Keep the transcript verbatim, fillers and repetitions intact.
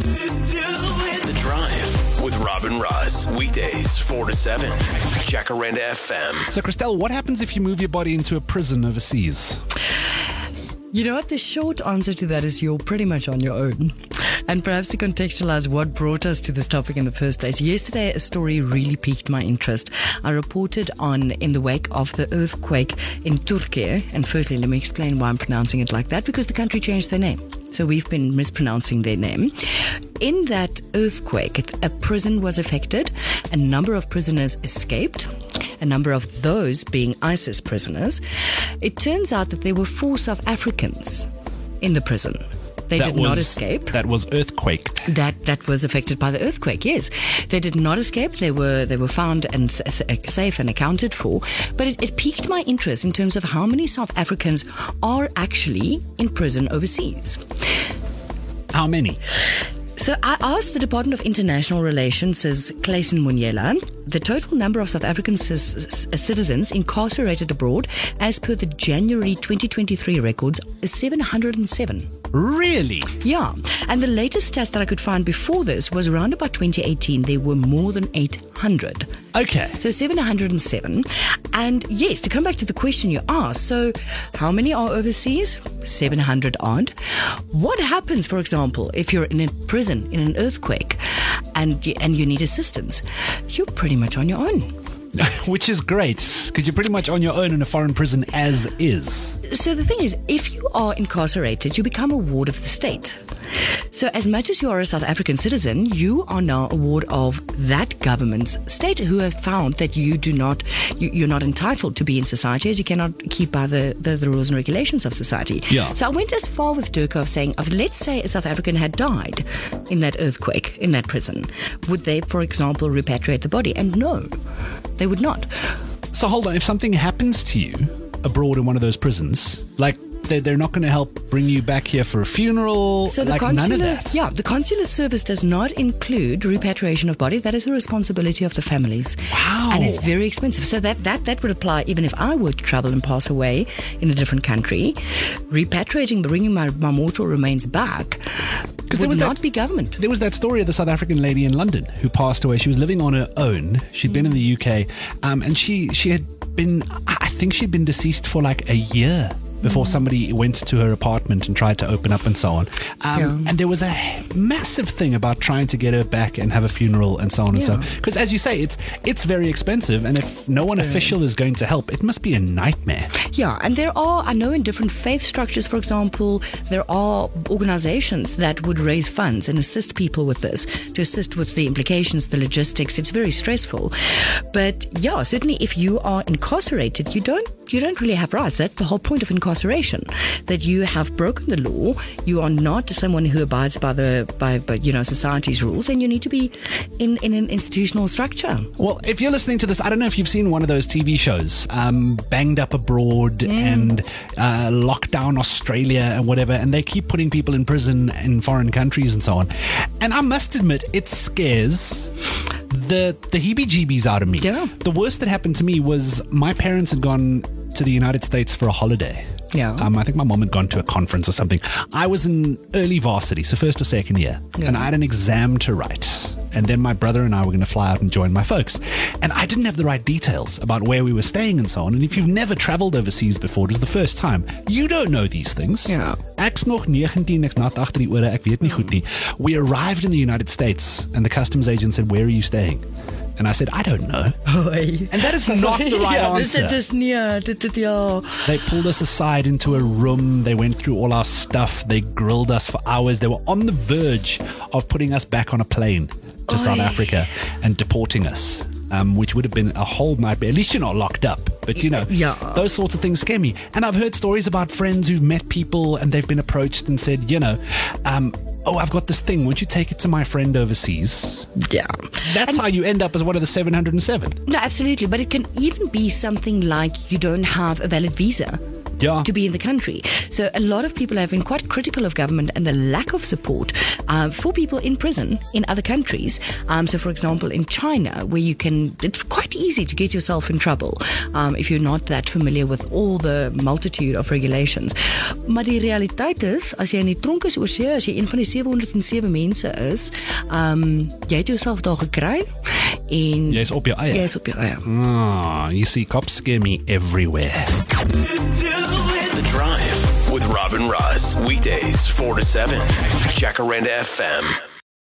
The Drive with Robin Ross. Weekdays, four to seven. Jacaranda F M. So, Christelle, what happens if you move your body into a prison overseas? You know what? The short answer to that is you're pretty much on your own. And perhaps to contextualize what brought us to this topic in the first place, yesterday a story really piqued my interest. I reported on in the wake of the earthquake in Turkey. And firstly, let me explain why I'm pronouncing it like that, because the country changed their name. So we've been mispronouncing their name. In that earthquake, a prison was affected. A number of prisoners escaped. A number of those being ISIS prisoners. It turns out that there were four South Africans in the prison. They that did was, not escape. That was earthquaked. That that was affected by the earthquake, yes. They did not escape. They were they were found and s- safe and accounted for. But it, it piqued my interest in terms of how many South Africans are actually in prison overseas. How many? So I asked the Department of International Relations, says Clayson Munyela, the total number of South African c- c- citizens incarcerated abroad as per the January twenty twenty-three records is seven hundred seven. Really? Yeah. And the latest stats that I could find before this was around about twenty eighteen. There were more than eight hundred. Okay. So seven hundred seven. And yes, to come back to the question you asked, so how many are overseas? seven hundred odd. What happens, for example, if you're in a prison in an earthquake and you, and you need assistance? You're pretty much on your own. Which is great, because you're pretty much on your own in a foreign prison as is. So the thing is, if you are incarcerated, you become a ward of the state. So as much as you are a South African citizen, you are now a ward of that government's state who have found that you do not, you, you're not entitled to be in society as you cannot keep by the, the, the rules and regulations of society. Yeah. So I went as far with Durka of saying, of, let's say a South African had died in that earthquake, in that prison. Would they, for example, repatriate the body? And no, they would not. So hold on, if something happens to you abroad in one of those prisons, like they're, they're not going to help bring you back here for a funeral, so the like consular, none of that? Yeah, the consular service does not include repatriation of body. That is a responsibility of the families. Wow. And it's very expensive. So that, that, that would apply even if I were to travel and pass away in a different country. Repatriating, bringing my, my mortal remains back would there was not that, be government. There was that story of the South African lady in London who passed away. She was living on her own. She'd been in the U K, um, and she, she had been, I think she'd been deceased for like a year before somebody went to her apartment and tried to open up and so on. Um, Yeah. And there was a massive thing about trying to get her back and have a funeral and so on and so on. Because as you say, it's it's very expensive, and if no one official is going to help, it must be a nightmare. Yeah, and there are, I know in different faith structures, for example, there are organizations that would raise funds and assist people with this, to assist with the implications, the logistics. It's very stressful. But yeah, certainly if you are incarcerated, you don't you don't really have rights. That's the whole point of incarceration, that you have broken the law. You are not someone who abides by the by, by you know society's rules, and you need to be in, in an institutional structure. Well, if you're listening to this, I don't know if you've seen one of those T V shows, um, Banged Up Abroad Mm. and uh, Lockdown Australia and whatever, and they keep putting people in prison in foreign countries and so on. And I must admit, it scares the the heebie-jeebies out of me. Yeah. The worst that happened to me was my parents had gone to the United States for a holiday. Yeah. Um, I think my mom had gone to a conference or something. I was in early varsity, so first or second year, Yeah. and I had an exam to write. And then my brother and I were going to fly out and join my folks. And I didn't have the right details about where we were staying and so on. And if you've never traveled overseas before, it was the first time, you don't know these things. Yeah. Ek's nog nineteen, ek's nat agter die ore, ek weet nie goed nie. We arrived in the United States, and the customs agent said, "Where are you staying?" And I said, "I don't know." And that is not the right ja, answer. Dit is nie, dit dit ja. They pulled us aside into a room. They went through all our stuff. They grilled us for hours. They were on the verge of putting us back on a plane to South Oy. Africa and deporting us, um, which would have been a whole nightmare. At least you're not locked up. But, you know, Yeah. those sorts of things scare me. And I've heard stories about friends who've met people and they've been approached and said, you know, um, oh, I've got this thing. Would you take it to my friend overseas? Yeah. That's And- how you end up as one of the seven hundred seven. No, absolutely. But it can even be something like you don't have a valid visa Yeah. to be in the country. So a lot of people have been quite critical of government and the lack of support uh, for people in prison in other countries. Um, so, for example, in China, where you can, it's quite easy to get yourself in trouble um, if you're not that familiar with all the multitude of regulations. Maar die realiteit is, as jy in die tronk is oor see, as jy een van die sewe honderd en sewe mense is, um, jy het jouself daar gekry en Jy is op jou eie. jy is op jou eie. Ah, you see, cops scare me everywhere. The Drive with Robin Ross. Weekdays, four to seven. Jacaranda F M.